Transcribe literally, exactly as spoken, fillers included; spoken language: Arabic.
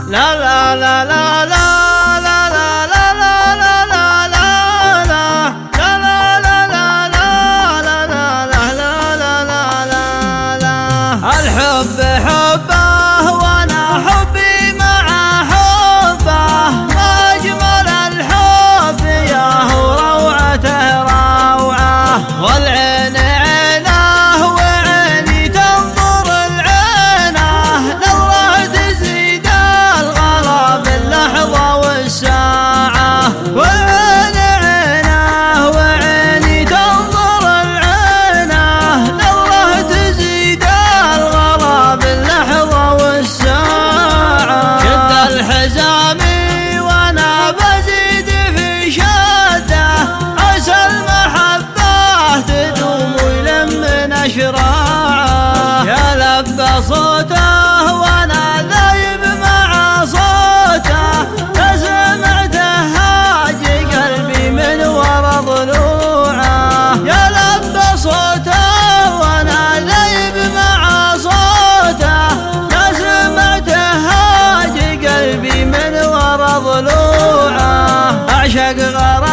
لا لا لا لا لا الحب حبه وانا حبي مع حبه، ما اجمل الحب يا هو روعته روعه، والعين عينه وعيني تنظر العينه، نظره تزيد الغلا باللحظه والساعه، والعين عينه وعيني تنظر العينه، نظره تزيد باللحظة والساعة، شد الحزامي وانا بزيد في شده، عسى المحبة تدوم ويلم اشراعه، يا لب صوته وانا ذايب مع صوته، فسمعته هاج قلبي من ورا ضلوعه، يا لب صوته وانا ذايب مع صوته، قلبي من ورا ضلوعه، أعشق غرام